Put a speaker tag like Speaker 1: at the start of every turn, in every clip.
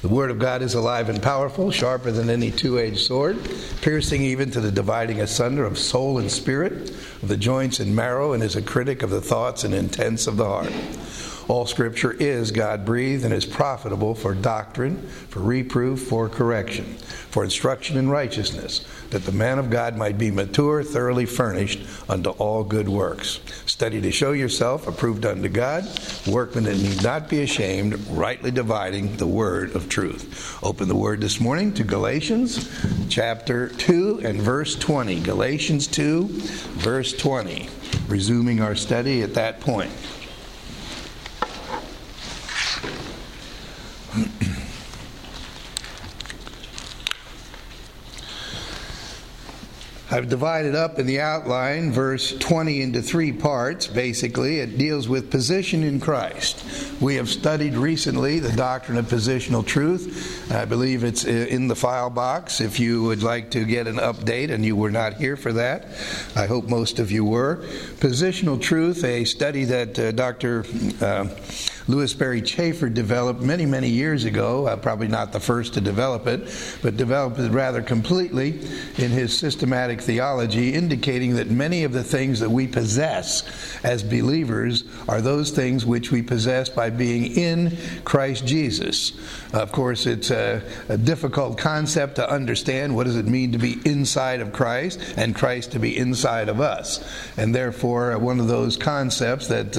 Speaker 1: The Word of God is alive and powerful, sharper than any two-edged sword, piercing even to the dividing asunder of soul and spirit, of the joints and marrow, and is a critic of the thoughts and intents of the heart. All Scripture is God-breathed and is profitable for doctrine, for reproof, for correction, for instruction in righteousness, that the man of God might be mature, thoroughly furnished unto all good works. Study to show yourself approved unto God, workmen that need not be ashamed, rightly dividing the word of truth. Open the word this morning to Galatians chapter 2 and verse 20. Galatians 2, verse 20. Resuming our study at that point. I've divided up in the outline verse 20 into three parts. Basically, it deals with position in Christ. We have studied recently the doctrine of positional truth. I believe it's in the file box if you would like to get an update and you were not here for that. I hope most of you were. Positional truth, a study that Dr. Louis Berry Chafer developed many, many years ago. Probably not the first to develop it, but developed it rather completely in his systematic theology, indicating that many of the things that we possess as believers are those things which we possess by being in Christ Jesus. Of course, it's a difficult concept to understand. What does it mean to be inside of Christ and Christ to be inside of us? And therefore, one of those concepts that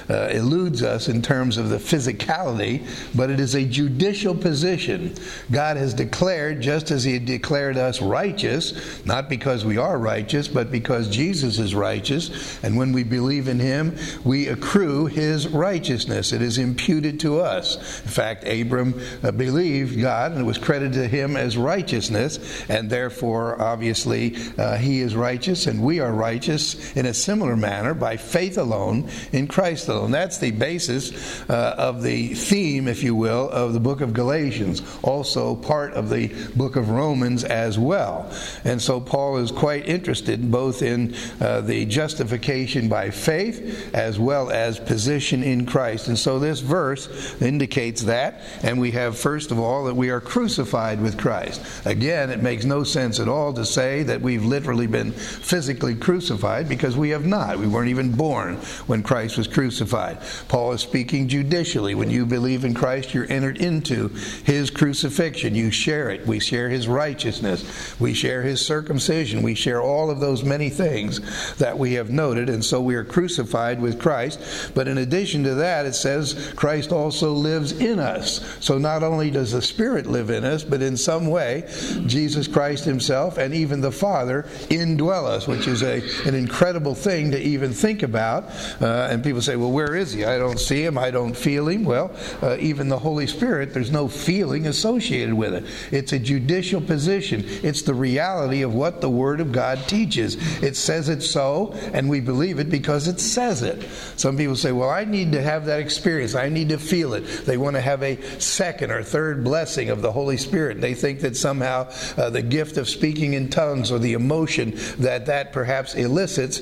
Speaker 1: eludes us in terms of the physicality, but it is a judicial position. God has declared, just as He had declared us righteous, not because we are righteous, but because Jesus is righteous, and when we believe in Him, we accrue His righteousness. It is imputed to us. In fact, Abram believed God, and it was credited to him as righteousness, and therefore, obviously, he is righteous, and we are righteous in a similar manner by faith alone in Christ alone. That's the basis of the theme, if you will, of the book of Galatians, also part of the book of Romans as well. And so Paul is quite interested both in the justification by faith as well as position in Christ. And so this verse indicates that, and we have, first of all, that we are crucified with Christ. Again, it makes no sense at all to say that we've literally been physically crucified, because we have not. We weren't even born when Christ was crucified. Paul is speaking judicially. When you believe in Christ, you're entered into His crucifixion. You share it. We share His righteousness. We share His circumcision. We share all of those many things that we have noted, and so we are crucified with Christ. But in addition to that, it says Christ also lives in us. So not only does the Spirit live in us, but in some way, Jesus Christ Himself and even the Father indwell us, which is an incredible thing to even think about. And people say, well, where is He? I don't see Him. I don't feel Him. Well, even the Holy Spirit, there's no feeling associated with it. It's a judicial position. It's the reality of what the Word of God teaches. It says it so, and we believe it because it says it. Some people say, well, I need to have that experience. I need to feel it. They want to have a second or third blessing of the Holy Spirit. They think that somehow the gift of speaking in tongues or the emotion that perhaps elicits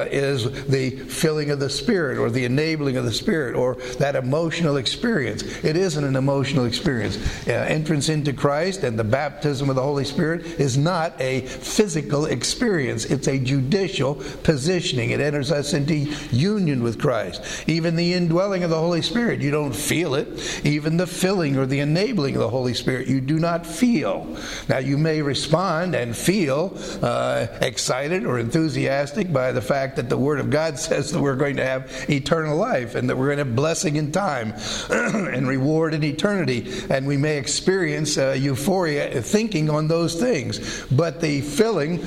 Speaker 1: is the filling of the Spirit or the enabling of the Spirit or that emotional experience. It isn't an emotional experience. Entrance into Christ and the baptism of the Holy Spirit is not a physical experience. It's a judicial positioning. It enters us into union with Christ. Even the indwelling of the Holy Spirit, you don't feel it. Even the filling or the enabling of the Holy Spirit, you do not feel. Now, you may respond and feel excited or enthusiastic by the fact that the Word of God says that we're going to have eternal life and that we're going to have blessing in time and reward in eternity. And we may experience euphoria thinking on those things. But the filling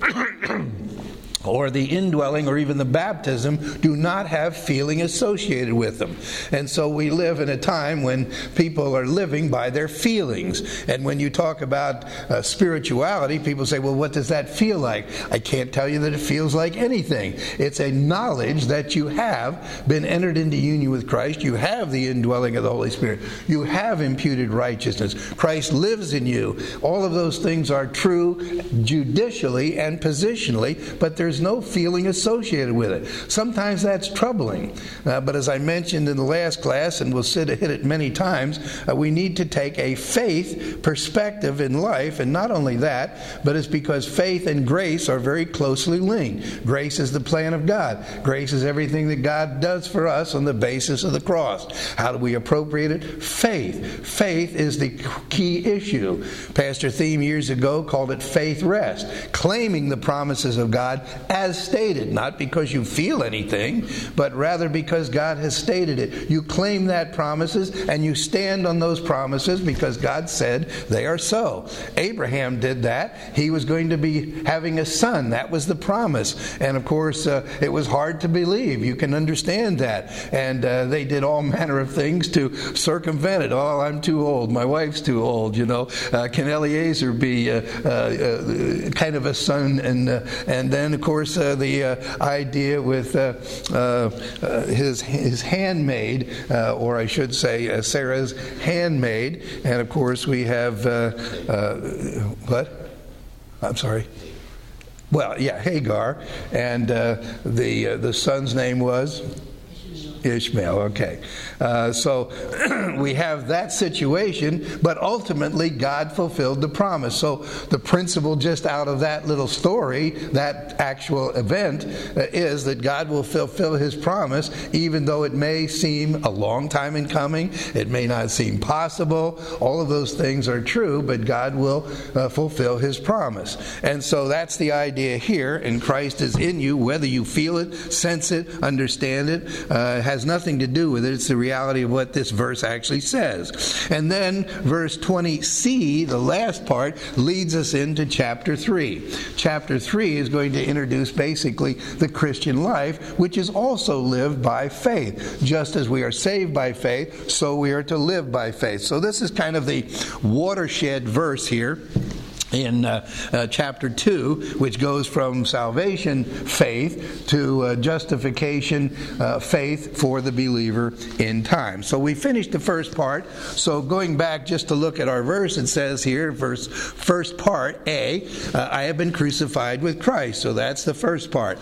Speaker 1: or the indwelling or even the baptism do not have feeling associated with them. And so we live in a time when people are living by their feelings. And when you talk about spirituality, people say, well, what does that feel like? I can't tell you that it feels like anything. It's a knowledge that you have been entered into union with Christ. You have the indwelling of the Holy Spirit. You have imputed righteousness. Christ lives in you. All of those things are true judicially and positionally, but there's there's no feeling associated with it. Sometimes that's troubling. But as I mentioned in the last class, and we'll hit it many times, we need to take a faith perspective in life. And not only that, but it's because faith and grace are very closely linked. Grace is the plan of God. Grace is everything that God does for us on the basis of the cross. How do we appropriate it? Faith. Faith is the key issue. Pastor Thiem years ago called it faith rest. Claiming the promises of God as stated, not because you feel anything, but rather because God has stated it. You claim that promises and you stand on those promises because God said they are so. Abraham did that. He was going to be having a son. That was the promise. And of course, it was hard to believe. You can understand that. And they did all manner of things to circumvent it. Oh, I'm too old. My wife's too old. Can Eliezer be kind of a son? And then, of course, the idea with his handmaid, or I should say Sarah's handmaid. And of course, we have what? I'm sorry. Well, yeah, Hagar, and the son's name was Ishmael. Okay. So we have that situation, but ultimately God fulfilled the promise. So the principle just out of that little story, that actual event, is that God will fulfill His promise, even though it may seem a long time in coming. It may not seem possible. All of those things are true, but God will fulfill His promise. And so that's the idea here, and Christ is in you, whether you feel it, sense it, understand it, has nothing to do with it. It's the reality of what this verse actually says. And then verse 20c, the last part, leads us into chapter 3. Chapter 3 is going to introduce basically the Christian life, which is also lived by faith. Just as we are saved by faith, so we are to live by faith. So this is kind of the watershed verse here in chapter 2, which goes from salvation faith to justification faith for the believer in time. So we finished the first part. So going back just to look at our verse, it says here, first part, A, I have been crucified with Christ. So that's the first part.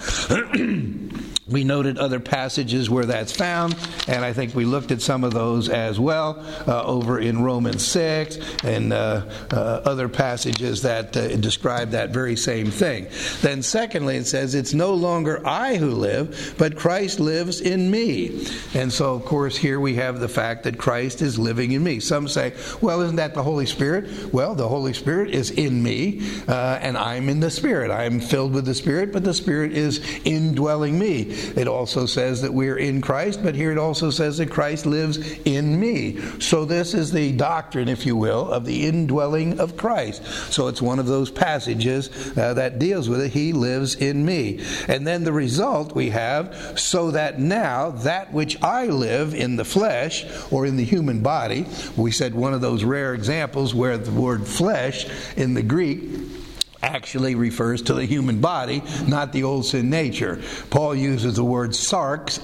Speaker 1: We noted other passages where that's found, and I think we looked at some of those as well over in Romans 6 and other passages that describe that very same thing. Then secondly, it says, it's no longer I who live, but Christ lives in me. And so, of course, here we have the fact that Christ is living in me. Some say, well, isn't that the Holy Spirit? Well, the Holy Spirit is in me, and I'm in the Spirit. I'm filled with the Spirit, but the Spirit is indwelling me. It also says that we're in Christ, but here it also says that Christ lives in me. So this is the doctrine, if you will, of the indwelling of Christ. So it's one of those passages that deals with it. He lives in me. And then the result we have, so that now that which I live in the flesh or in the human body, we said one of those rare examples where the word flesh in the Greek actually refers to the human body, not the old sin nature. Paul uses the word sarx,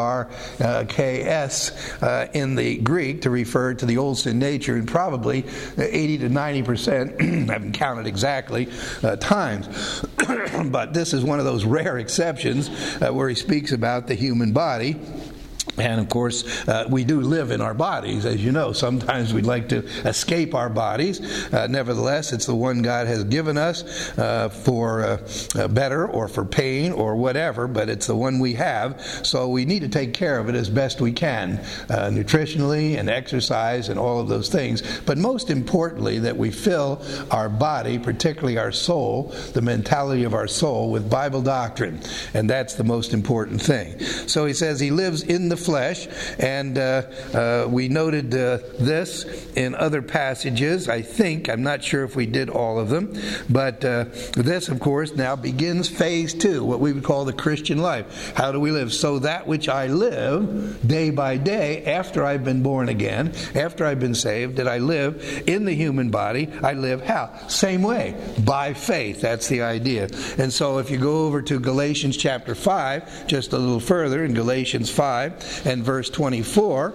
Speaker 1: S-A-R-K-S, in the Greek to refer to the old sin nature, and probably 80 to 90%, I haven't counted exactly, times. But this is one of those rare exceptions where he speaks about the human body. And of course, we do live in our bodies, as you know. Sometimes we'd like to escape our bodies. Nevertheless, it's the one God has given us for better or for pain or whatever, but it's the one we have. So we need to take care of it as best we can, nutritionally and exercise and all of those things. But most importantly, that we fill our body, particularly our soul, the mentality of our soul, with Bible doctrine. And that's the most important thing. So he says he lives in the flesh, and we noted this in other passages. I'm not sure if we did all of them, but this, of course, now begins phase 2, what we would call the Christian life. How do we live? So that which I live day by day after I've been born again, after I've been saved, that I live in the human body, I live how? Same way, by faith. That's the idea. And so if you go over to Galatians chapter 5, just a little further, in Galatians 5, and verse 24,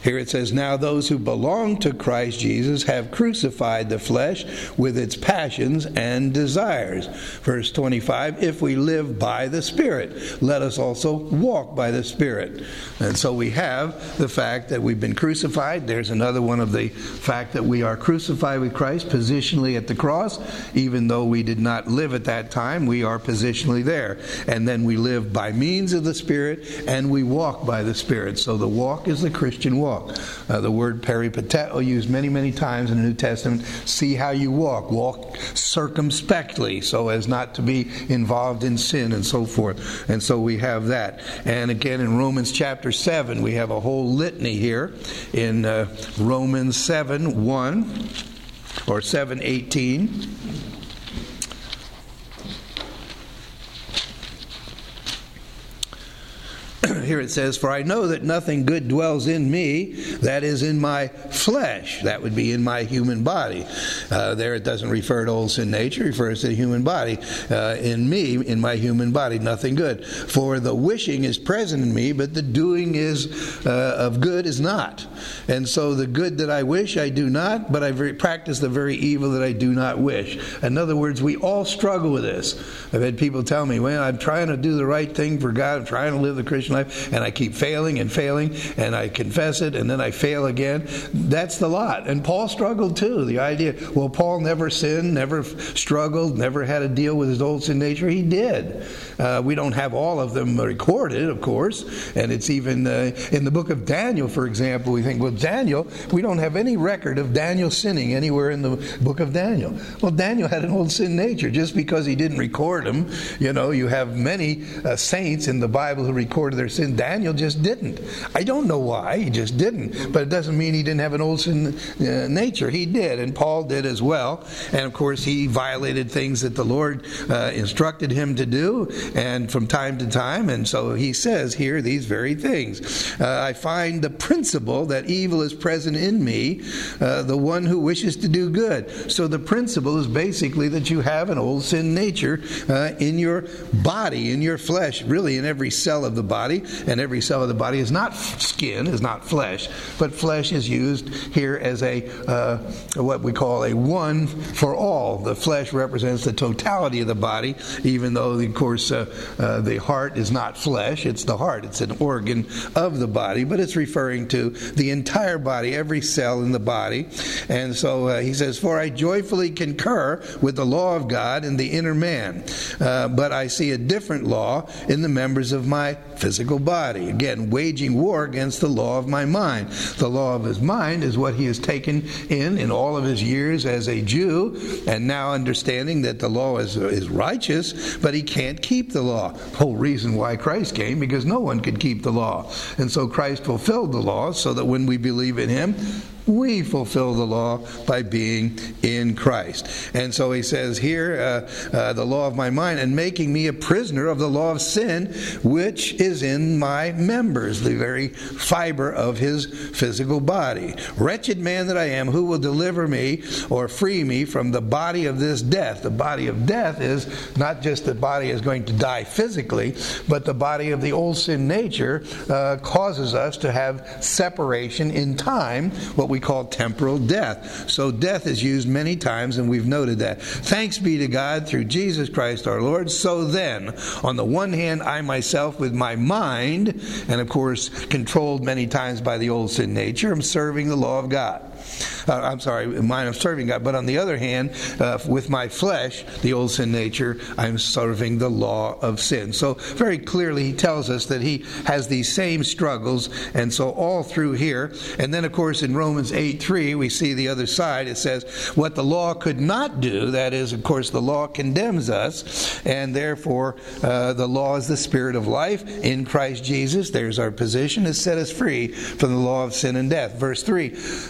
Speaker 1: Here it says, now those who belong to Christ Jesus have crucified the flesh with its passions and desires. Verse 25, if we live by the Spirit, let us also walk by the Spirit. And so we have the fact that we've been crucified. There's another one of the fact that we are crucified with Christ positionally at the cross. Even though we did not live at that time, we are positionally there. And then we live by means of the Spirit, and we walk by the Spirit. So the walk is the Christian walk. The word peripateo used many, many times in the New Testament. See how you walk. Walk circumspectly so as not to be involved in sin and so forth. And so we have that. And again in Romans chapter 7, we have a whole litany here in Romans 7:1 or 7:18. Here it says, for I know that nothing good dwells in me, that is in my flesh. That would be in my human body. There it doesn't refer to old sin nature, it refers to the human body. In me, in my human body, nothing good. For the wishing is present in me, but the doing is of good is not. And so the good that I wish, I do not, but I practice the very evil that I do not wish. In other words, we all struggle with this. I've had people tell me, well, I'm trying to do the right thing for God, I'm trying to live the Christian life, and I keep failing, and I confess it, and then I fail again. That's the lot. And Paul struggled too. The idea, well, Paul never sinned, never struggled, never had to deal with his old sin nature. He did. We don't have all of them recorded, of course, and it's even in the book of Daniel, for example, we think, well, Daniel, we don't have any record of Daniel sinning anywhere in the book of Daniel. Well, Daniel had an old sin nature. Just because he didn't record them, you have many saints in the Bible who recorded their sin. Daniel just didn't. I don't know why. He just didn't. But it doesn't mean he didn't have an old sin nature. He did, and Paul did as well. And of course, he violated things that the Lord instructed him to do, and from time to time. And so he says here these very things. I find the principle that evil is present in me, the one who wishes to do good. So the principle is basically that you have an old sin nature in your body, in your flesh, really in every cell of the body. And every cell of the body is not skin, is not flesh, but flesh is used here as a what we call a one for all. The flesh represents the totality of the body, even though, of course, the heart is not flesh. It's the heart. It's an organ of the body, but it's referring to the entire body, every cell in the body. And so he says, for I joyfully concur with the law of God in the inner man, but I see a different law in the members of my physical body. Again, waging war against the law of my mind. The law of his mind is what he has taken in all of his years as a Jew, and now understanding that the law is righteous, but he can't keep the law. The whole reason why Christ came, because no one could keep the law. And so Christ fulfilled the law so that when we believe in him, we fulfill the law by being in Christ. And so he says here, the law of my mind, and making me a prisoner of the law of sin, which is in my members, the very fiber of his physical body. Wretched man that I am, who will deliver me or free me from the body of this death? The body of death is not just the body is going to die physically, but the body of the old sin nature causes us to have separation in time, what we call temporal death. So death is used many times, and we've noted that. Thanks be to God through Jesus Christ our Lord. So then, on the one hand, I myself with my mind, and of course controlled many times by the old sin nature, am serving the law of God. I'm serving God. But on the other hand, with my flesh, the old sin nature, I'm serving the law of sin. So very clearly he tells us that he has these same struggles, and so all through here. And then of course in Romans 8:3 we see the other side. It says, what the law could not do, that is, of course, the law condemns us, and therefore the law is the spirit of life in Christ Jesus. There's our position, has set us free from the law of sin and death. Verse 3,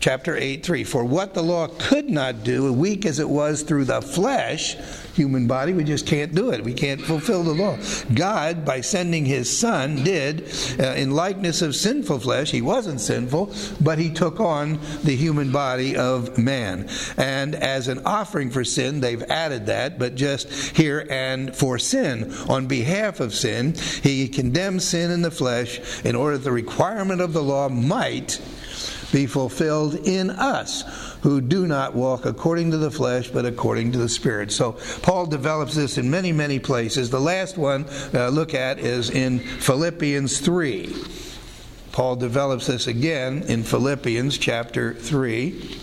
Speaker 1: chapter 8:3. For what the law could not do, weak as it was through the flesh, human body, we just can't do it. We can't fulfill the law. God, by sending his Son, did, in likeness of sinful flesh, he wasn't sinful, but he took on the human body of man. And as an offering for sin, they've added that, but just here, and for sin, on behalf of sin, he condemned sin in the flesh in order that the requirement of the law might be fulfilled in us, who do not walk according to the flesh, but according to the Spirit. So Paul develops this in many, many places. The last one look at is in Philippians 3. Paul develops this again in Philippians chapter 3.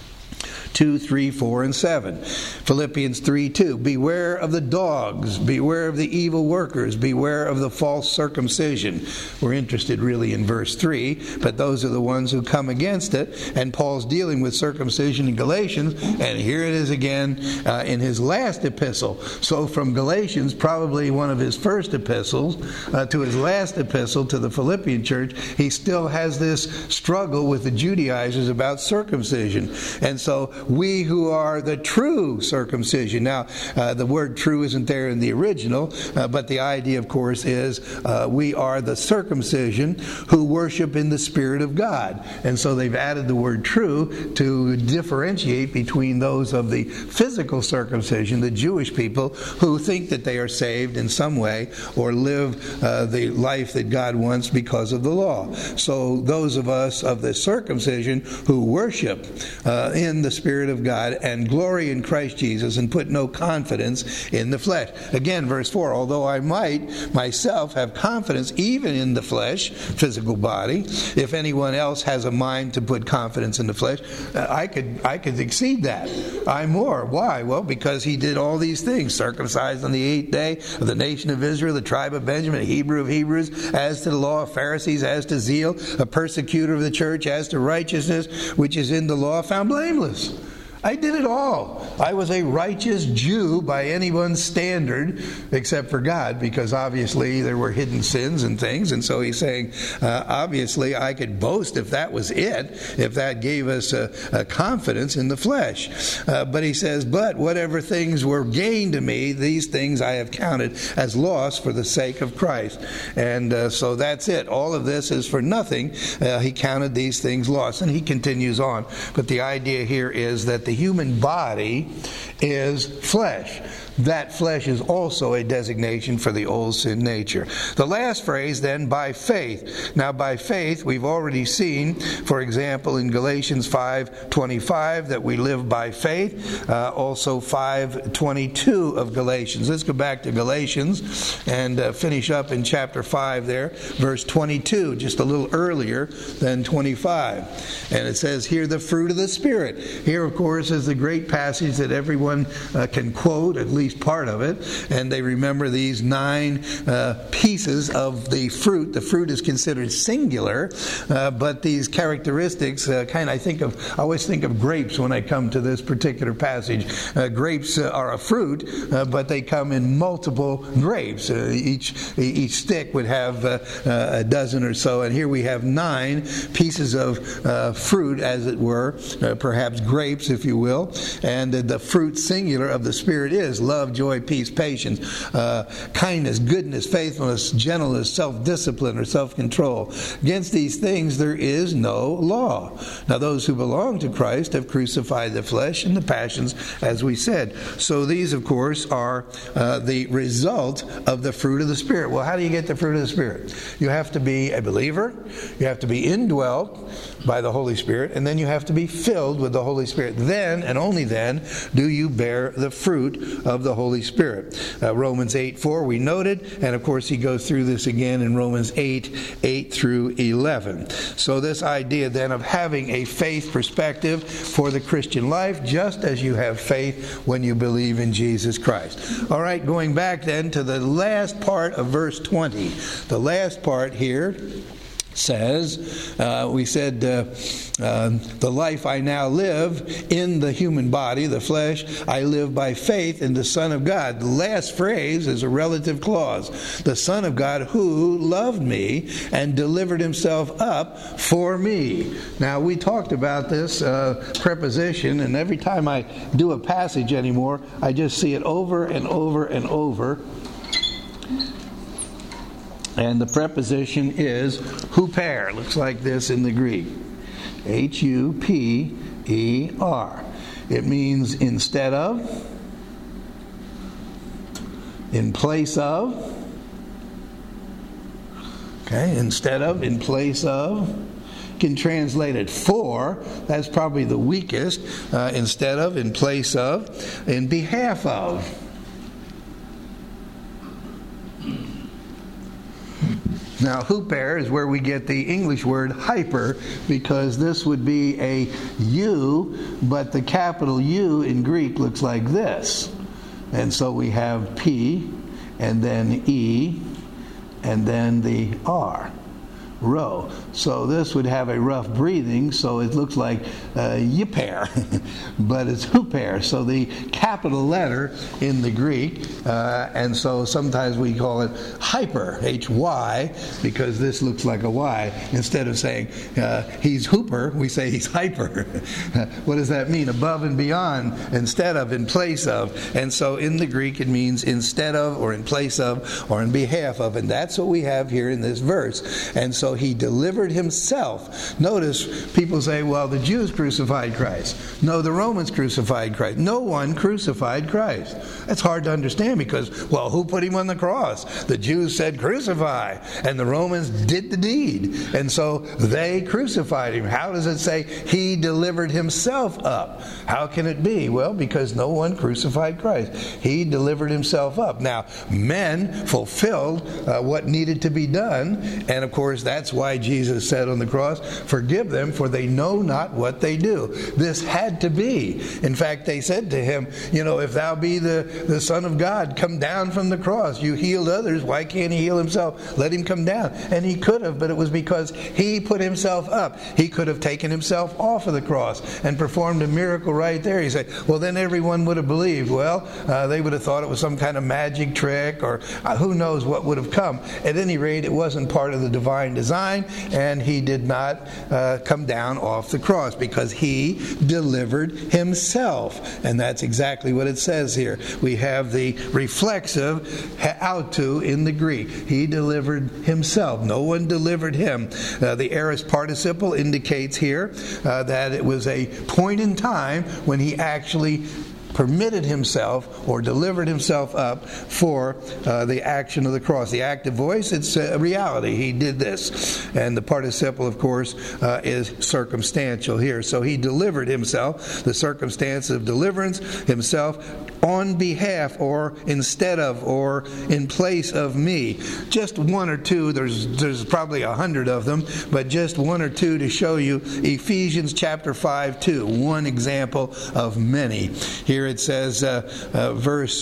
Speaker 1: 2, 3, 4, and 7. Philippians 3:2. Beware of the dogs, beware of the evil workers, beware of the false circumcision. We're interested really in verse 3, but those are the ones who come against it. And Paul's dealing with circumcision in Galatians, and here it is again in his last epistle. So from Galatians, probably one of his first epistles, to his last epistle to the Philippian church, he still has this struggle with the Judaizers about circumcision. And so we who are the true circumcision. Now, the word true isn't there in the original, but the idea, of course, is we are the circumcision who worship in the Spirit of God. And so they've added the word true to differentiate between those of the physical circumcision, the Jewish people, who think that they are saved in some way or live the life that God wants because of the law. So those of us of the circumcision who worship in the Spirit of God and glory in Christ Jesus and put no confidence in the flesh. Again, verse 4, although I might myself have confidence even in the flesh, physical body, if anyone else has a mind to put confidence in the flesh, I could exceed that. I'm more. Why? Well, because he did all these things, circumcised on the 8th day of the nation of Israel, the tribe of Benjamin, a Hebrew of Hebrews, as to the law of Pharisees, as to zeal, a persecutor of the church, as to righteousness, which is in the law, found blameless. I did it all. I was a righteous Jew by anyone's standard, except for God, because obviously there were hidden sins and things. And so he's saying, obviously I could boast if that was it, if that gave us a confidence in the flesh. But he says, but whatever things were gained to me, these things I have counted as loss for the sake of Christ. And so that's it. All of this is for nothing. He counted these things lost. And he continues on. But the idea here is that the human body is flesh. That flesh is also a designation for the old sin nature. The last phrase then, by faith. Now by faith, we've already seen, for example, in Galatians 5:25, that we live by faith. Also 5:22 of Galatians. Let's go back to Galatians and finish up in chapter 5 there, verse 22, just a little earlier than 25. And it says here, the fruit of the Spirit. Here, of course, is the great passage that everyone can quote, at least part of it, and they remember these 9 pieces of the fruit. The fruit is considered singular, but these characteristics I always think of grapes when I come to this particular passage. Grapes are a fruit, but they come in multiple grapes. Each stick would have a dozen or so, and here we have 9 pieces of fruit, as it were, perhaps grapes, if you will, and the fruit singular of the Spirit is love, joy, peace, patience, kindness, goodness, faithfulness, gentleness, self-discipline, or self-control. Against these things there is no law. Now those who belong to Christ have crucified the flesh and the passions, as we said. So these, of course, are the result of the fruit of the Spirit. Well, how do you get the fruit of the Spirit? You have to be a believer, you have to be indwelt by the Holy Spirit, and then you have to be filled with the Holy Spirit. Then, and only then, do you bear the fruit of the Holy Spirit. Romans 8:4 we noted, and of course he goes through this again in Romans 8 through 11. So this idea then of having a faith perspective for the Christian life, just as you have faith when you believe in Jesus Christ. All right, going back then to the last part of verse 20. The last part here says, we said, the life I now live in the human body, the flesh, I live by faith in the Son of God. The last phrase is a relative clause. The Son of God who loved me and delivered himself up for me. Now, we talked about this preposition, and every time I do a passage anymore, I just see it over and over and over. And the preposition is huper. Looks like this in the Greek. H-U-P-E-R. It means instead of, in place of. Okay, instead of, in place of. You can translate it for. That's probably the weakest. Instead of, in place of, in behalf of. Now, huper is where we get the English word hyper, because this would be a U, but the capital U in Greek looks like this. And so we have P, and then E, and then the R. Rho. So this would have a rough breathing, so it looks like yiper, but it's huper. So the capital letter in the Greek, and so sometimes we call it hyper, H-Y, because this looks like a Y. Instead of saying he's hooper, we say he's hyper. What does that mean? Above and beyond, instead of, in place of. And so in the Greek it means instead of, or in place of, or in behalf of. And that's what we have here in this verse. And so he delivered himself. Notice people say, well, the Jews crucified Christ. No, the Romans crucified Christ. No one crucified Christ. That's hard to understand because, well, who put him on the cross? The Jews said crucify, and the Romans did the deed. And so they crucified him. How does it say he delivered himself up? How can it be? Well, because no one crucified Christ. He delivered himself up. Now, men fulfilled what needed to be done, and of course, that's why Jesus said on the cross, forgive them, for they know not what they do. This had to be. In fact, they said to him, if thou be the Son of God, come down from the cross. You healed others, why can't he heal himself? Let him come down. And he could have, but it was because he put himself up. He could have taken himself off of the cross and performed a miracle right there. He said, well, then everyone would have believed. Well, they would have thought it was some kind of magic trick, or who knows what would have come. At any rate, it wasn't part of the divine design, and he did not come down off the cross because he delivered himself. And that's exactly what it says here. We have the reflexive autou in the Greek. He delivered himself. No one delivered him. The aorist participle indicates here that it was a point in time when he actually permitted himself or delivered himself up for the action of the cross. The active voice, it's a reality. He did this. And the participle, of course, is circumstantial here. So he delivered himself, the circumstance of deliverance, himself on behalf or instead of or in place of me. Just one or two, there's probably 100 of them, but just one or two to show you. Ephesians chapter 5:2, one example of many. Here it says, verse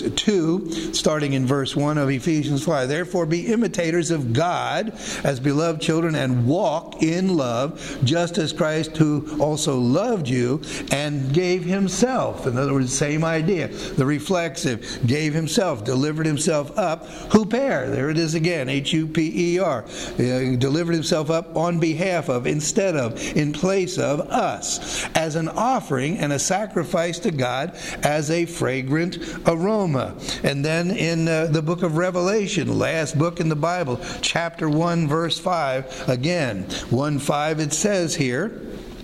Speaker 1: 2, starting in verse 1 of Ephesians 5, therefore be imitators of God as beloved children and walk in love, just as Christ who also loved you and gave himself. In other words, same idea. The reflexive, gave himself, delivered himself up. Huper, there it is again, H-U-P-E-R. Delivered himself up on behalf of, instead of, in place of us, as an offering and a sacrifice to God, as a fragrant aroma. And then in the book of Revelation, last book in the Bible, chapter 1, verse 5, again, 1:5, it says here,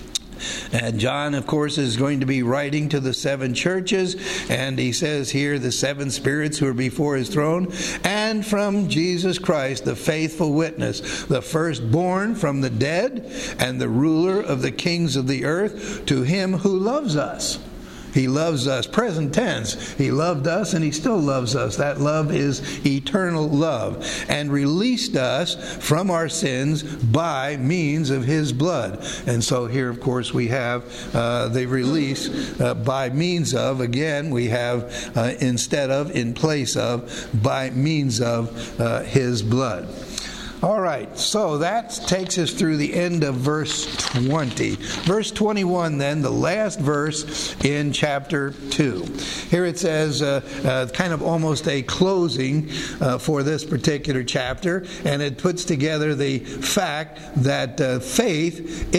Speaker 1: and John, of course, is going to be writing to the 7 churches, and he says here, the 7 spirits who are before his throne, and from Jesus Christ, the faithful witness, the firstborn from the dead, and the ruler of the kings of the earth, to him who loves us. He loves us, present tense. He loved us and he still loves us. That love is eternal love. And released us from our sins by means of his blood. And so here, of course, we have the release by means of. Again, we have instead of, in place of, by means of his blood. All right, so that takes us through the end of verse 20. Verse 21 then, the last verse in chapter 2. Here it says kind of almost a closing for this particular chapter, and it puts together the fact that faith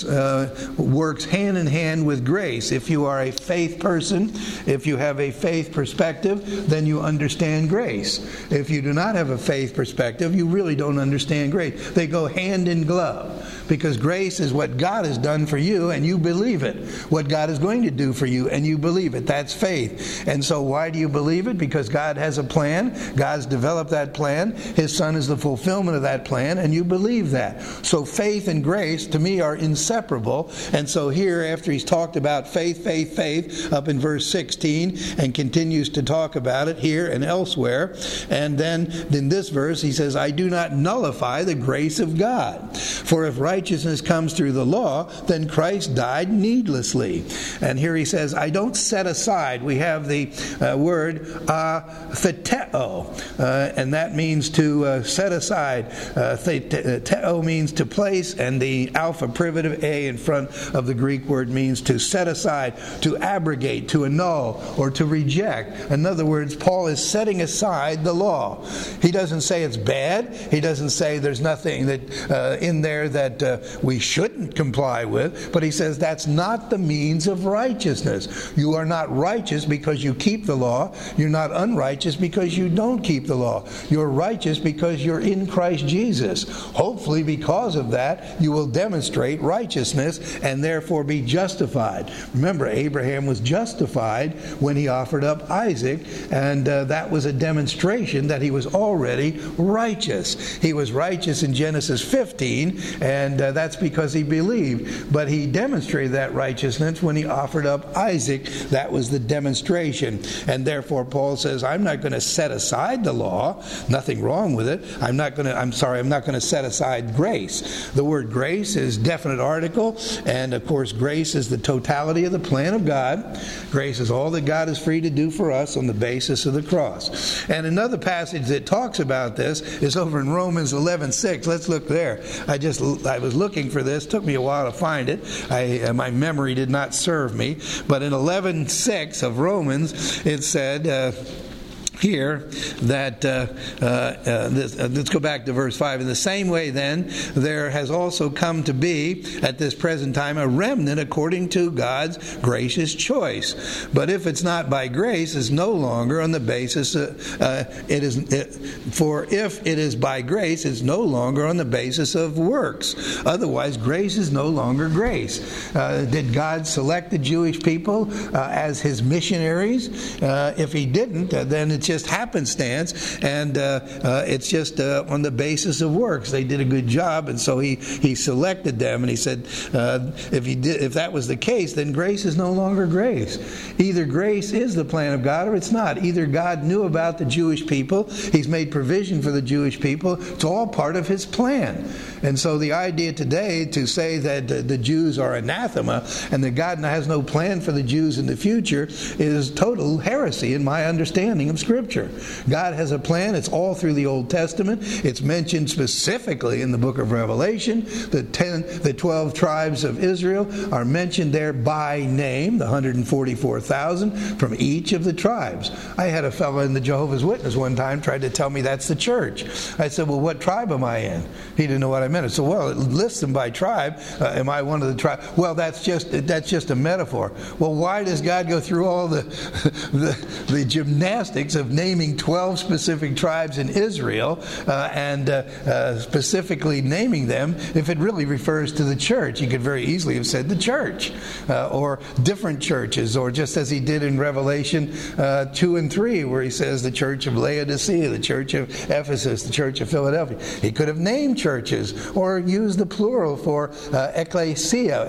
Speaker 1: works hand in hand with grace. If you are a faith person, if you have a faith perspective, then you understand grace. If you do not have a faith perspective, you really don't understand grace. They go hand in glove, because grace is what God has done for you and you believe it. What God is going to do for you and you believe it. That's faith. And so why do you believe it? Because God has a plan. God's developed that plan. His Son is the fulfillment of that plan, and you believe that. So faith and grace to me are inseparable. And so here, after he's talked about faith, faith, faith up in verse 16, and continues to talk about it here and elsewhere, and then in this verse he says, I do not nullify the grace of God. For if righteousness comes through the law, then Christ died needlessly. And here he says, I don't set aside. We have the word theteo, and that means to set aside. Theteo means to place, and the alpha privative A in front of the Greek word means to set aside, to abrogate, to annul, or to reject. In other words, Paul is setting aside the law. He doesn't say it's bad. He doesn't say there's nothing that in there that we shouldn't comply with, but he says that's not the means of righteousness. You are not righteous because you keep the law. You're not unrighteous because you don't keep the law. You're righteous because you're in Christ Jesus. Hopefully, because of that, you will demonstrate righteousness and therefore be justified. Remember, Abraham was justified when he offered up Isaac, and that was a demonstration that he was already righteous. He was righteous in Genesis 15, and that's because he believed. But he demonstrated that righteousness when he offered up Isaac. That was the demonstration. And therefore, Paul says, I'm not going to set aside the law. Nothing wrong with it. I'm not going to set aside grace. The word grace is definite article, and of course, grace is the totality of the plan of God. Grace is all that God is free to do for us on the basis of the cross. And another passage that talks about this is over in Romans 11:6. Let's look there. I was looking for this. It took me a while to find it. My memory did not serve me. But in 11:6 of Romans, it said here that let's go back to verse 5. In the same way then, there has also come to be at this present time a remnant according to God's gracious choice. But if it's not by grace, it's no longer on the basis for if it is by grace, it's no longer on the basis of works. Otherwise, grace is no longer grace. Did God select the Jewish people as his missionaries? If he didn't, then it's just happenstance, and it's just on the basis of works. They did a good job, and so he selected them, and he said if that was the case, then grace is no longer grace. Either grace is the plan of God or it's not. Either God knew about the Jewish people, he's made provision for the Jewish people. It's all part of his plan. And so the idea today to say that the Jews are anathema and that God has no plan for the Jews in the future is total heresy in my understanding of Scripture. God has a plan. It's all through the Old Testament. It's mentioned specifically in the book of Revelation. The 12 tribes of Israel are mentioned there by name, the 144,000 from each of the tribes. I had a fellow in the Jehovah's Witness one time tried to tell me that's the church. I said, well, what tribe am I in? He didn't know what I meant. I said, well, it lists them by tribe. Am I one of the tribes? Well, that's just a metaphor. Well, why does God go through all the gymnastics of naming 12 specific tribes in Israel and specifically naming them if it really refers to the church? He could very easily have said the church or different churches, or just as he did in Revelation 2 and 3, where he says the church of Laodicea, the church of Ephesus, the church of Philadelphia. He could have named churches or used the plural for ecclesia,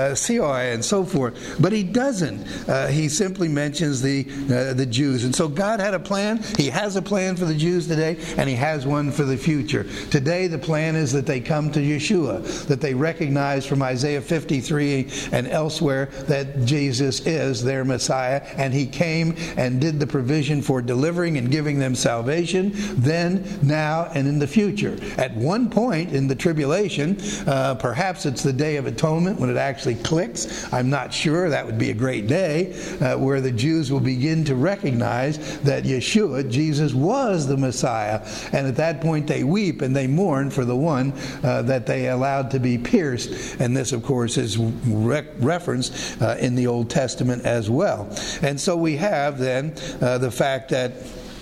Speaker 1: and so forth. But he doesn't. He simply mentions the Jews. And so God God had a plan. He has a plan for the Jews today, and He has one for the future. Today, the plan is that they come to Yeshua, that they recognize from Isaiah 53 and elsewhere that Jesus is their Messiah, and He came and did the provision for delivering and giving them salvation then, now, and in the future. At one point in the tribulation, perhaps it's the Day of Atonement when it actually clicks. I'm not sure. That would be a great day where the Jews will begin to recognize that Yeshua, Jesus, was the Messiah. And at that point they weep and they mourn for the one that they allowed to be pierced. And this, of course, is referenced in the Old Testament as well. And so we have then the fact that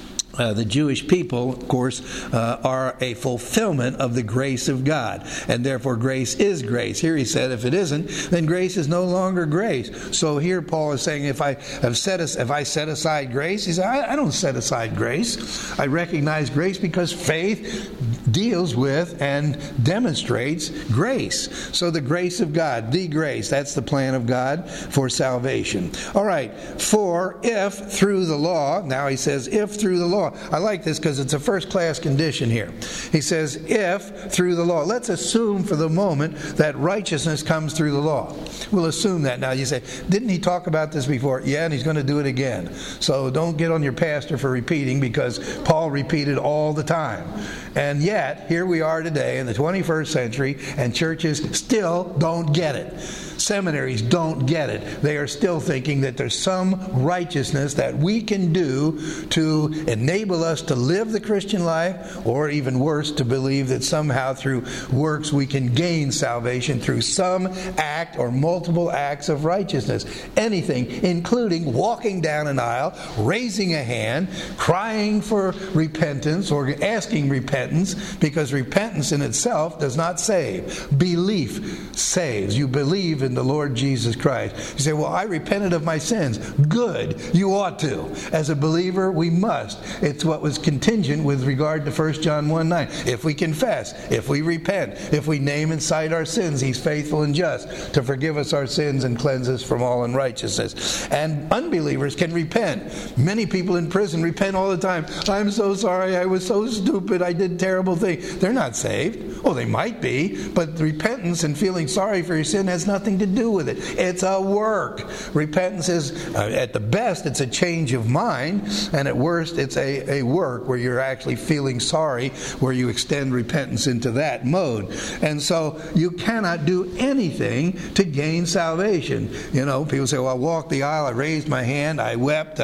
Speaker 1: the Jewish people, of course, are a fulfillment of the grace of God. And therefore grace is grace. Here he said if it isn't, then grace is no longer grace. So here Paul is saying if I set aside grace, he said, I don't set aside grace. I recognize grace because faith deals with and demonstrates grace. So the grace of God, the grace, that's the plan of God for salvation. All right, for if through the law, now he says if through the law. I like this because it's a first-class condition here. He says, if through the law. Let's assume for the moment that righteousness comes through the law. We'll assume that. Now you say, didn't he talk about this before? Yeah, and he's going to do it again. So don't get on your pastor for repeating, because Paul repeated all the time. And yet, here we are today in the 21st century, and churches still don't get it. Seminaries don't get it. They are still thinking that there's some righteousness that we can do to enable us to live the Christian life, or even worse, to believe that somehow through works we can gain salvation through some act or multiple acts of righteousness. Anything, including walking down an aisle, raising a hand, crying for repentance or asking repentance, because repentance in itself does not save. Belief saves. You believe in the Lord Jesus Christ. You say, well, I repented of my sins. Good. You ought to. As a believer, we must. It's what was contingent with regard to 1 John 1:9. If we confess, if we repent, if we name and cite our sins, He's faithful and just to forgive us our sins and cleanse us from all unrighteousness. And unbelievers can repent. Many people in prison repent all the time. I'm so sorry. I was so stupid. I did terrible things. They're not saved. Oh, they might be, but repentance and feeling sorry for your sin has nothing to do with it. It's a work. Repentance is, at the best, it's a change of mind, and at worst, it's a work where you're actually feeling sorry, where you extend repentance into that mode. And so you cannot do anything to gain salvation. You know, people say, well, I walked the aisle, I raised my hand, I wept,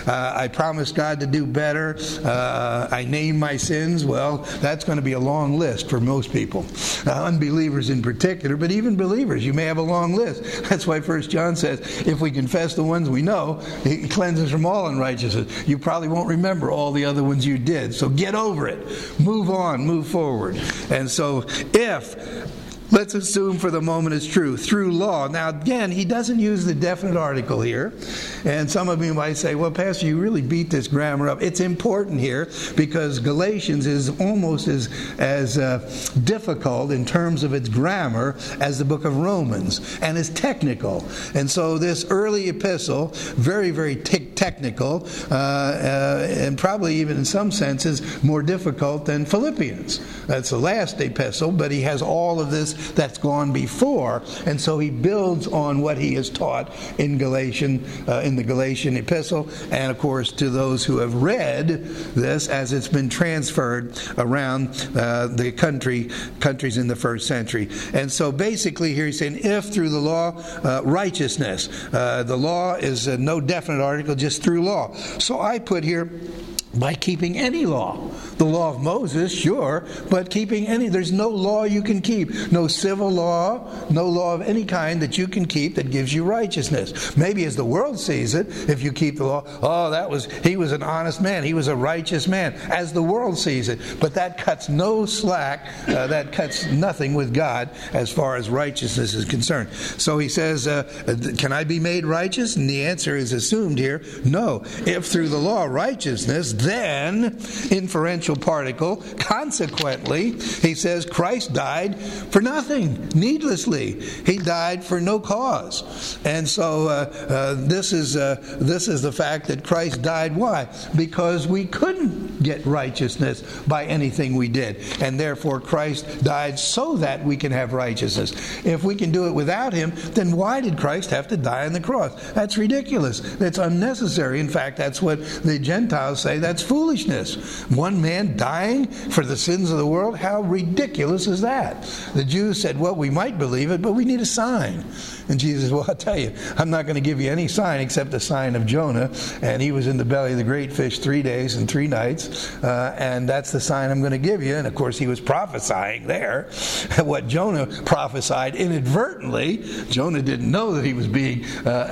Speaker 1: I promised God to do better, I named my sins. Well, that's going to be a long list for most people. Unbelievers in particular, but even believers, you may have a long list. That's why 1 John says, if we confess the ones we know, He cleanses from all unrighteousness. You probably won't remember all the other ones you did. So get over it. Move on. Move forward. And so let's assume for the moment it's true. Through law. Now, again, he doesn't use the definite article here. And some of you might say, well, Pastor, you really beat this grammar up. It's important here because Galatians is almost as difficult in terms of its grammar as the book of Romans, and is technical. And so this early epistle, very, very technical, and probably even in some senses more difficult than Philippians. That's the last epistle, but he has all of this that's gone before, and so he builds on what he has taught in the Galatian epistle, and of course to those who have read this as it's been transferred around the countries in the first century. And so basically here he's saying, if through the law, righteousness. The law is no definite article, just through law. So I put here, by keeping any law. The law of Moses, sure, but keeping any. There's no law you can keep. No civil law, no law of any kind that you can keep that gives you righteousness. Maybe as the world sees it, if you keep the law, he was an honest man. He was a righteous man, as the world sees it. But that cuts no slack. That cuts nothing with God as far as righteousness is concerned. So he says, can I be made righteous? And the answer is assumed here, no. If through the law righteousness, then, inferential particle, consequently, he says Christ died for nothing, needlessly. He died for no cause. And so this is the fact that Christ died. Why? Because we couldn't get righteousness by anything we did. And therefore Christ died so that we can have righteousness. If we can do it without him, then why did Christ have to die on the cross? That's ridiculous. That's unnecessary. In fact, that's what the Gentiles say. That's foolishness. One man dying for the sins of the world? How ridiculous is that? The Jews said, well, we might believe it, but we need a sign. And Jesus said, well, I'll tell you, I'm not going to give you any sign except the sign of Jonah. And he was in the belly of the great fish 3 days and 3 nights. And that's the sign I'm going to give you. And of course, he was prophesying there what Jonah prophesied inadvertently. Jonah didn't know that he was being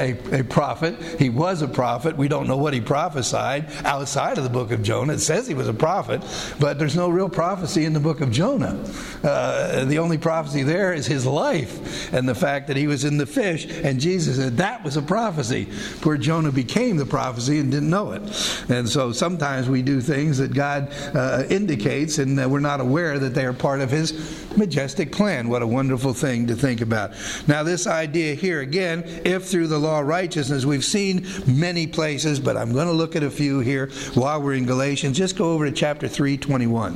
Speaker 1: a prophet. He was a prophet. We don't know what he prophesied outside of the book of Jonah. It says he was a prophet, but there's no real prophecy in the book of Jonah. The only prophecy there is his life and the fact that he was in the fish, and Jesus said that was a prophecy. Poor Jonah became the prophecy and didn't know it. And so sometimes we do things that God indicates, and we're not aware that they are part of his majestic plan. What a wonderful thing to think about. Now this idea here again, if through the law of righteousness, we've seen many places, but I'm going to look at a few here while we're in Galatians. Just go over to chapter 3:21.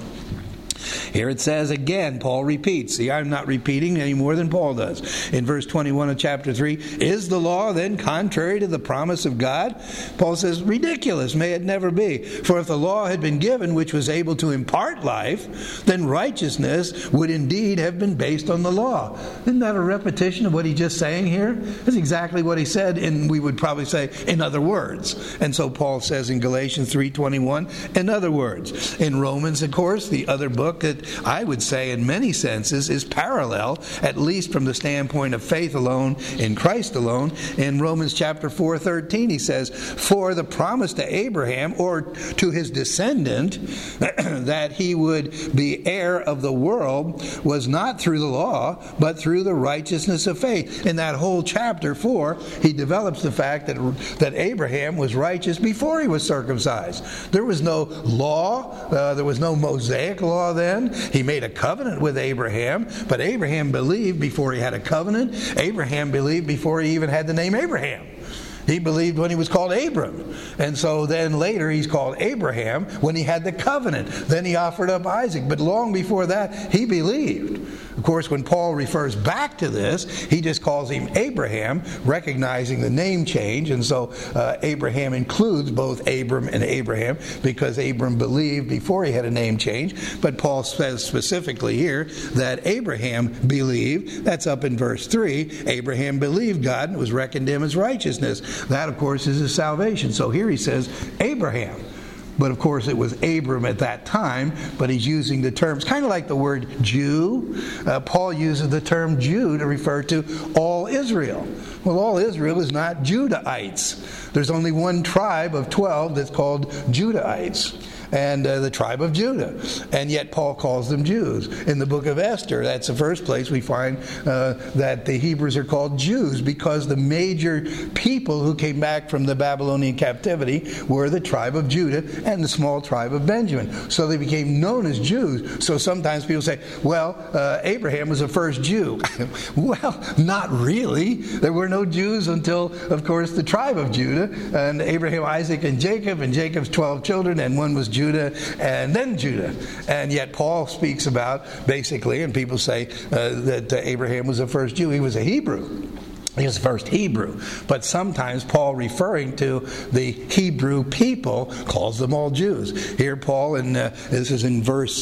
Speaker 1: Here it says again, Paul repeats. See, I'm not repeating any more than Paul does. In verse 21 of chapter 3, is the law then contrary to the promise of God? Paul says, ridiculous, may it never be. For if the law had been given, which was able to impart life, then righteousness would indeed have been based on the law. Isn't that a repetition of what he's just saying here? That's exactly what he said, and we would probably say in other words. And so Paul says in Galatians 3:21, in other words. In Romans, of course, the other book that I would say in many senses is parallel, at least from the standpoint of faith alone in Christ alone. In Romans chapter 4:13 he says, for the promise to Abraham or to his descendant that he would be heir of the world was not through the law but through the righteousness of faith. In that whole chapter 4 he develops the fact that Abraham was righteous before he was circumcised. There was no law, there was no Mosaic law then. He made a covenant with Abraham, but Abraham believed before he had a covenant. Abraham believed before he even had the name Abraham. He believed when he was called Abram. And so then later he's called Abraham when he had the covenant. Then he offered up Isaac. But long before that, he believed. Of course, when Paul refers back to this, he just calls him Abraham, recognizing the name change. And so Abraham includes both Abram and Abraham because Abram believed before he had a name change. But Paul says specifically here that Abraham believed. That's up in verse 3. Abraham believed God and it was reckoned to him as righteousness. That, of course, is his salvation. So here he says Abraham. But of course it was Abram at that time, but he's using the terms, kind of like the word Jew. Paul uses the term Jew to refer to all Israel. Well, all Israel is not Judahites. There's only one tribe of 12 that's called Judahites. And the tribe of Judah. And yet Paul calls them Jews. In the book of Esther, that's the first place we find that the Hebrews are called Jews because the major people who came back from the Babylonian captivity were the tribe of Judah and the small tribe of Benjamin. So they became known as Jews. So sometimes people say, well, Abraham was the first Jew. Well, not really. There were no Jews until, of course, the tribe of Judah. And Abraham, Isaac, and Jacob's 12 children, and one was Judah and then Judah. And yet Paul speaks about, basically, and people say that Abraham was the first Jew. He was a Hebrew. He was the first Hebrew. But sometimes Paul, referring to the Hebrew people, calls them all Jews. Here Paul, and this is in verse...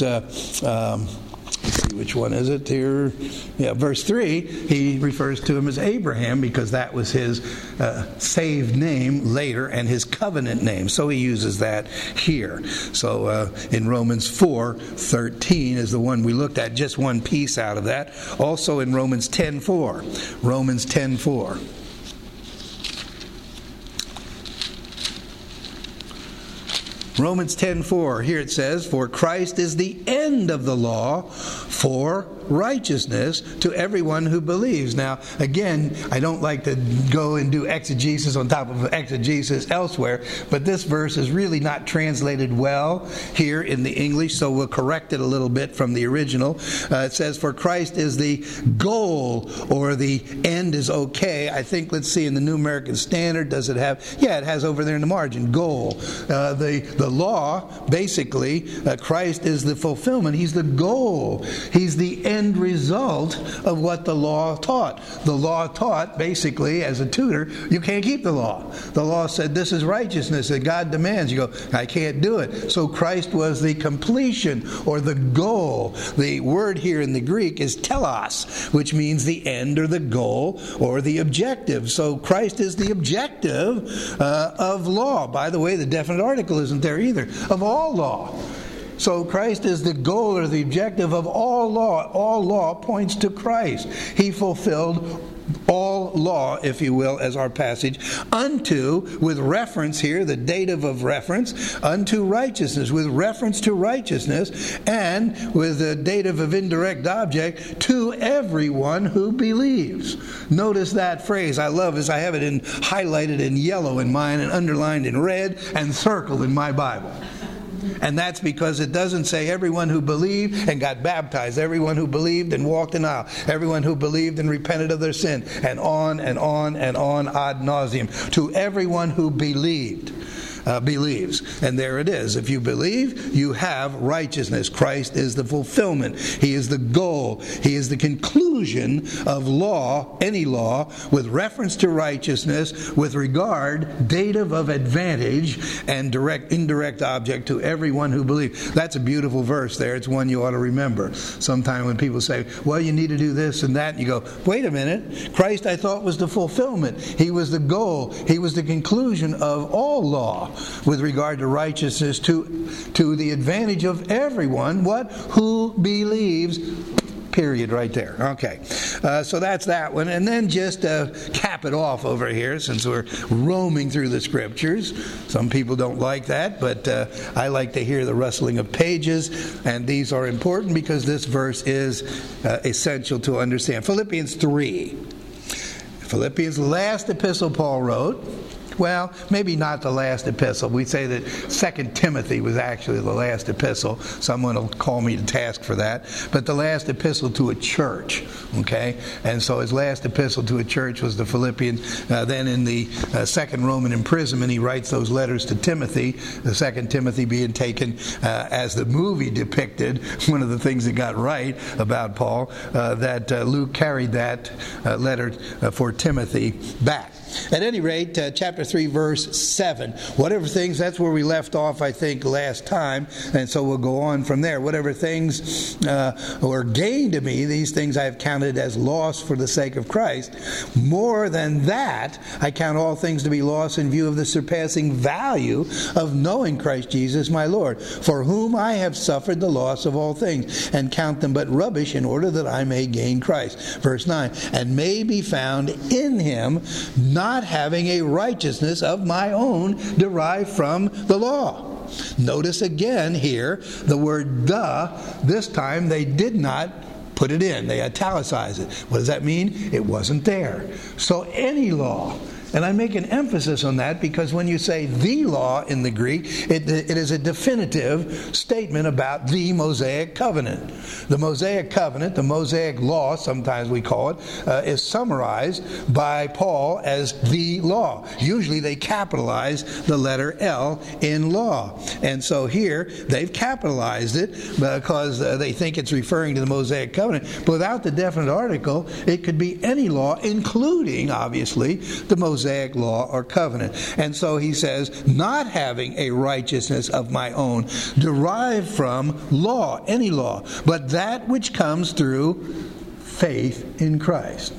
Speaker 1: let's see, which one is it here? Yeah, verse 3, he refers to him as Abraham because that was his saved name later and his covenant name. So he uses that here. So in Romans 4:13 is the one we looked at, just one piece out of that. Also in Romans 10:4. Romans 10:4. Romans 10:4, here it says, "For Christ is the end of the law for righteousness to everyone who believes." Now, again, I don't like to go and do exegesis on top of exegesis elsewhere, but this verse is really not translated well here in the English, so we'll correct it a little bit from the original. It says, "For Christ is the goal," or the end is okay. I think, let's see, in the New American Standard, does it have? Yeah, it has over there in the margin, goal. The law, basically, Christ is the fulfillment. He's the goal. He's the end result of what the law taught. The law taught, basically, as a tutor, you can't keep the law. The law said this is righteousness that God demands. You go, I can't do it. So Christ was the completion or the goal. The word here in the Greek is telos, which means the end or the goal or the objective. So Christ is the objective of law. By the way, the definite article isn't there either, of all law. So Christ is the goal or the objective of all law. All law points to Christ. He fulfilled all law, if you will, as our passage, unto, with reference here, the dative of reference, unto righteousness, with reference to righteousness, and with the dative of indirect object, to everyone who believes. Notice that phrase. I love this. I have it highlighted in yellow in mine and underlined in red and circled in my Bible. And that's because it doesn't say everyone who believed and got baptized, everyone who believed and walked an aisle, everyone who believed and repented of their sin, and on and on and on ad nauseum. To everyone who believes. And there it is. If you believe, you have righteousness. Christ is the fulfillment. He is the goal. He is the conclusion of law, any law, with reference to righteousness, with regard, dative of advantage, and indirect object to everyone who believes. That's a beautiful verse there. It's one you ought to remember. Sometime when people say, well, you need to do this and that, and you go, wait a minute. Christ, I thought, was the fulfillment. He was the goal. He was the conclusion of all law with regard to righteousness to the advantage of everyone, what? Who believes, period, right there. Okay, so that's that one. And then just cap it off over here, since we're roaming through the Scriptures. Some people don't like that, but I like to hear the rustling of pages, and these are important because this verse is essential to understand. Philippians 3. Philippians, last epistle Paul wrote. Well, maybe not the last epistle. We say that 2 Timothy was actually the last epistle. Someone will call me to task for that. But the last epistle to a church, okay? And so his last epistle to a church was the Philippians. Then in the second Roman imprisonment, he writes those letters to Timothy, the 2 Timothy being taken as the movie depicted. One of the things that got right about Paul, that Luke carried that letter for Timothy back. At any rate, chapter 3, verse 7. Whatever things, that's where we left off, I think, last time. And so we'll go on from there. Whatever things were gain to me, these things I have counted as loss for the sake of Christ. More than that, I count all things to be loss in view of the surpassing value of knowing Christ Jesus my Lord, for whom I have suffered the loss of all things, and count them but rubbish in order that I may gain Christ. Verse 9. And may be found in him, not having a righteousness of my own derived from the law. Notice again here the word "the." This time they did not put it in. They italicized it. What does that mean? It wasn't there. So any law. And I make an emphasis on that because when you say the law in the Greek, it is a definitive statement about the Mosaic covenant. The Mosaic covenant, the Mosaic law, sometimes we call it, is summarized by Paul as the law. Usually they capitalize the letter L in law. And so here they've capitalized it because they think it's referring to the Mosaic covenant. But without the definite article, it could be any law, including, obviously, the Mosaic law or covenant. And so he says, not having a righteousness of my own derived from law, any law, but that which comes through faith in Christ.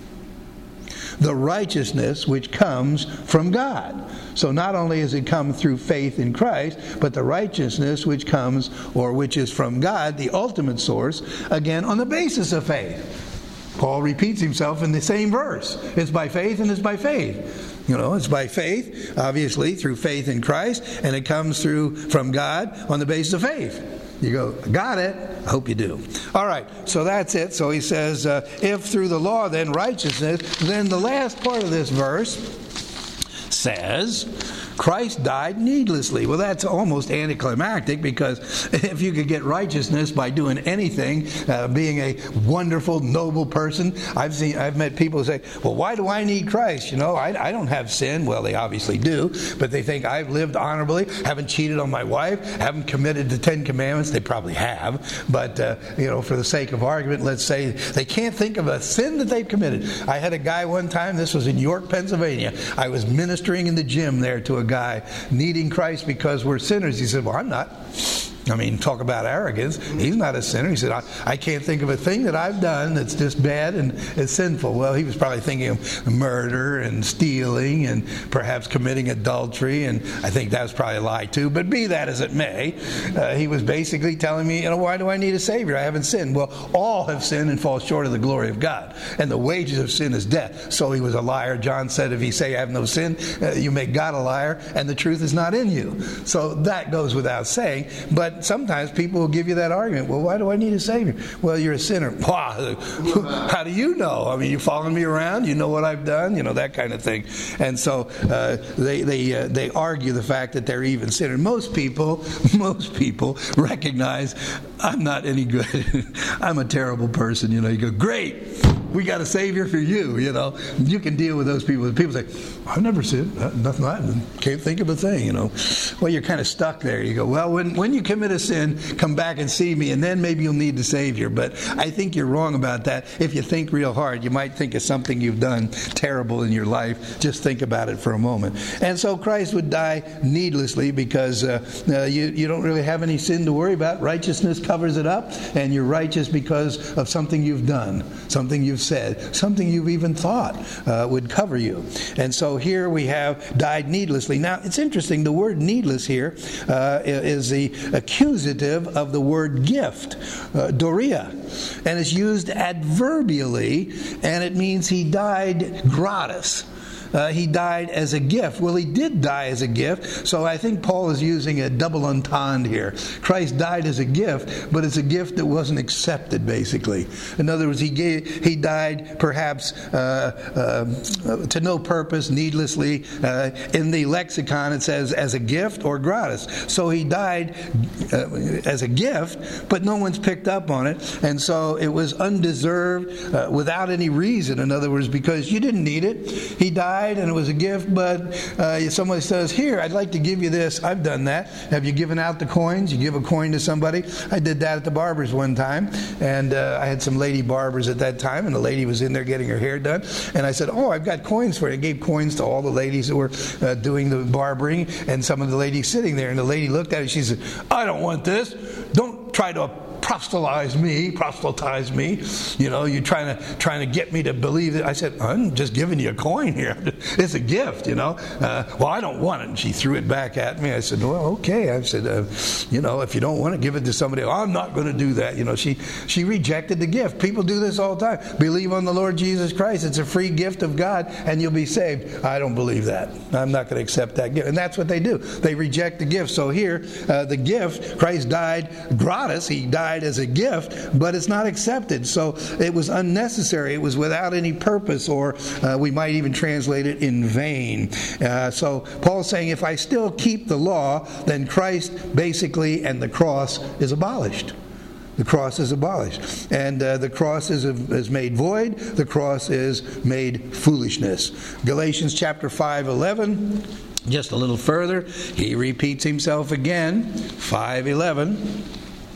Speaker 1: The righteousness which comes from God. So not only has it come through faith in Christ, but the righteousness which comes, or which is from God, the ultimate source, again on the basis of faith. Paul repeats himself in the same verse. It's by faith and it's by faith. It's by faith, obviously, through faith in Christ, and it comes from God on the basis of faith. You go, got it? I hope you do. All right, so that's it. So he says, if through the law, then righteousness, then the last part of this verse says, Christ died needlessly. Well, that's almost anticlimactic, because if you could get righteousness by doing anything, being a wonderful, noble person, I've met people who say, well, why do I need Christ? I don't have sin. Well, they obviously do, but they think I've lived honorably, haven't cheated on my wife, haven't committed the 10 Commandments. They probably have, but for the sake of argument, let's say they can't think of a sin that they've committed. I had a guy one time, this was in York, Pennsylvania. I was ministering in the gym there to a guy needing Christ because we're sinners. He said, well, I'm not. Talk about arrogance. He's not a sinner. He said, I can't think of a thing that I've done that's just bad and it's sinful. Well, he was probably thinking of murder and stealing and perhaps committing adultery, and I think that was probably a lie too. But be that as it may, he was basically telling me, why do I need a Savior? I haven't sinned. Well, all have sinned and fall short of the glory of God, and the wages of sin is death. So he was a liar. John said, if you say I have no sin, you make God a liar, and the truth is not in you. So that goes without saying. But sometimes people will give you that argument. Well, why do I need a Savior? Well, you're a sinner. Wow. How do you know? You following me around? You know what I've done? That kind of thing. And so they argue the fact that they're even sinners. Most people recognize I'm not any good. I'm a terrible person. You go, great. We got a Savior for you. You can deal with those people. People say, I've never sinned. Nothing. I can't think of a thing. Well, you're kind of stuck there. You go, well, when you commit a sin, come back and see me, and then maybe you'll need the Savior. But I think you're wrong about that. If you think real hard, you might think of something you've done terrible in your life. Just think about it for a moment. And so Christ would die needlessly because you don't really have any sin to worry about. Righteousness covers it up, and you're righteous because of something you've done, something you've said, something you've even thought would cover you. And so here we have died needlessly. Now, it's interesting. The word needless here is the accusative of the word gift, doria. And it's used adverbially, and it means he died gratis. He died as a gift. Well, he did die as a gift, so I think Paul is using a double entendre here. Christ died as a gift, but it's a gift that wasn't accepted, basically. In other words, he died perhaps to no purpose, needlessly. In the lexicon, it says as a gift or gratis. So he died as a gift, but no one's picked up on it, and so it was undeserved, without any reason. In other words, because you didn't need it. He died, and it was a gift, but somebody says, here, I'd like to give you this. I've done that. Have you given out the coins? You give a coin to somebody? I did that at the barber's one time, and I had some lady barbers at that time, and the lady was in there getting her hair done, and I said, I've got coins for you. I gave coins to all the ladies who were doing the barbering, and some of the ladies sitting there, and the lady looked at it, she said, I don't want this. Don't try to proselytize me. You're trying to get me to believe that. I said, I'm just giving you a coin here. It's a gift, well, I don't want it. And she threw it back at me. I said, well, okay. I said, if you don't want to, give it to somebody else. I'm not going to do that. She rejected the gift. People do this all the time. Believe on the Lord Jesus Christ. It's a free gift of God, and you'll be saved. I don't believe that. I'm not going to accept that gift. And that's what they do. They reject the gift. So here, the gift, Christ died gratis. He died as a gift, but it's not accepted. So it was unnecessary. It was without any purpose, or we might even translate it in vain. So Paul's saying, if I still keep the law, then Christ basically and the cross is abolished. The cross is abolished. And the cross is made void. The cross is made foolishness. Galatians chapter 5:11. Just a little further, he repeats himself again. 5:11.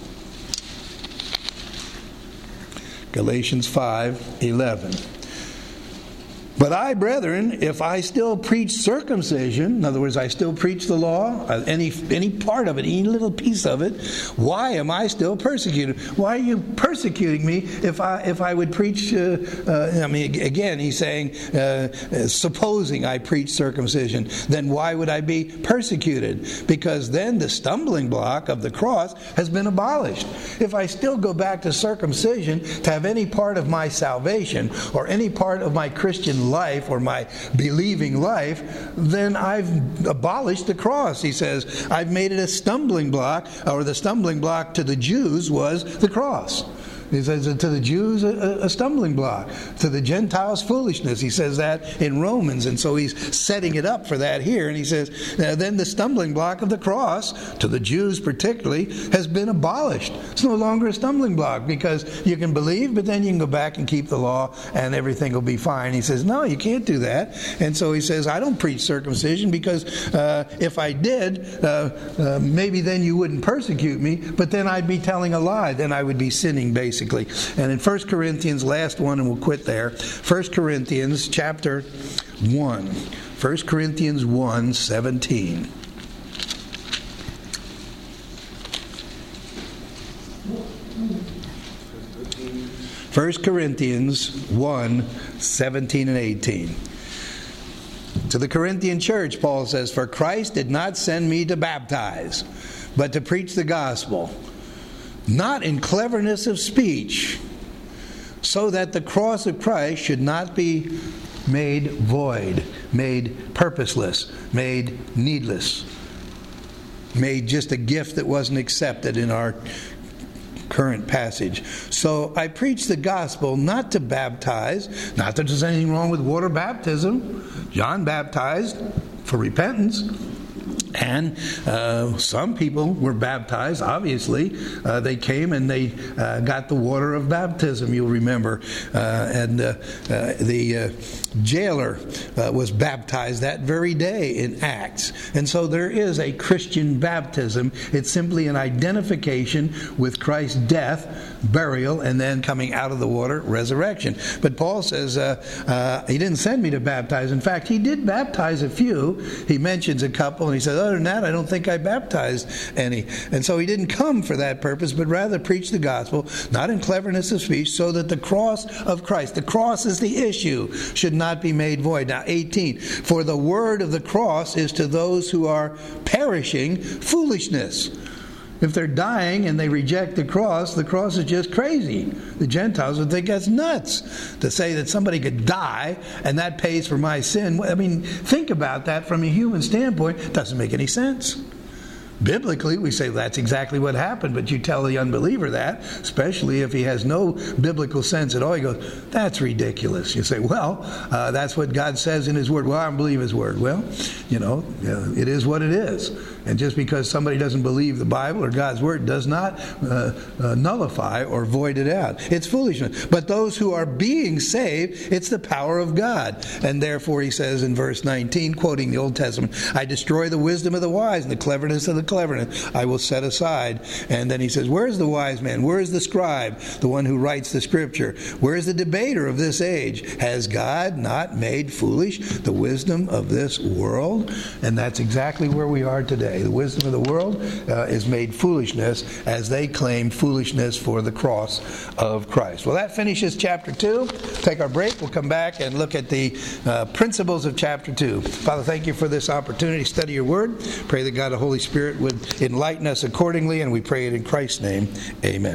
Speaker 1: Galatians 5:11. But I, brethren, if I still preach circumcision, in other words, I still preach the law, any part of it, any little piece of it, why am I still persecuted? Why are you persecuting me if I would preach? Again, he's saying, supposing I preach circumcision, then why would I be persecuted? Because then the stumbling block of the cross has been abolished. If I still go back to circumcision to have any part of my salvation or any part of my Christian Christian life or my believing life, then I've abolished the cross. He says, I've made it a stumbling block, or the stumbling block to the Jews was the cross. He says to the Jews a stumbling block, to the Gentiles foolishness. He says that in Romans, and so he's setting it up for that here. And he says, then the stumbling block of the cross, to the Jews particularly, has been abolished. It's no longer a stumbling block because you can believe, but then you can go back and keep the law and everything will be fine. He says, no, you can't do that. And so he says, I don't preach circumcision because if I did, maybe then you wouldn't persecute me, but then I'd be telling a lie. Then I would be sinning, basically. And in 1 Corinthians, last one, and we'll quit there. 1 Corinthians chapter 1. 1 Corinthians 1:17. 1 Corinthians 1:17 and 18. To the Corinthian church, Paul says, for Christ did not send me to baptize, but to preach the gospel, not in cleverness of speech, so that the cross of Christ should not be made void, made purposeless, made needless, made just a gift that wasn't accepted in our current passage. So I preach the gospel not to baptize, not that there's anything wrong with water baptism. John baptized for repentance. And some people were baptized, obviously. They came and they got the water of baptism, you'll remember. And the jailer was baptized that very day in Acts. And so there is a Christian baptism. It's simply an identification with Christ's death, burial, and then coming out of the water, resurrection. But Paul says he didn't send me to baptize. In fact, he did baptize a few. He mentions a couple, and he says, other than that, I don't think I baptized any. And so he didn't come for that purpose, but rather preach the gospel, not in cleverness of speech, so that the cross of Christ, the cross is the issue, should not be made void. Now, 18, for the word of the cross is to those who are perishing foolishness. If they're dying and they reject the cross is just crazy. The Gentiles would think that's nuts to say that somebody could die and that pays for my sin. I mean, think about that from a human standpoint. It doesn't make any sense. Biblically, we say that's exactly what happened, but you tell the unbeliever that, especially if he has no biblical sense at all, he goes, that's ridiculous. You say, well, that's what God says in His Word. Well, I don't believe His Word. Well, it is what it is. And just because somebody doesn't believe the Bible or God's Word does not nullify or void it out. It's foolishness. But those who are being saved, it's the power of God. And therefore, he says in verse 19, quoting the Old Testament, I destroy the wisdom of the wise and the cleverness of the cleverness I will set aside. And then he says, where's the wise man? Where's the scribe, the one who writes the Scripture? Where's the debater of this age? Has God not made foolish the wisdom of this world? And that's exactly where we are today. The wisdom of the world is made foolishness as they claim foolishness for the cross of Christ. Well, that finishes chapter 2. Take our break. We'll come back and look at the principles of chapter 2. Father, thank you for this opportunity to study your word. Pray that God, the Holy Spirit, would enlighten us accordingly, and we pray it in Christ's name. Amen.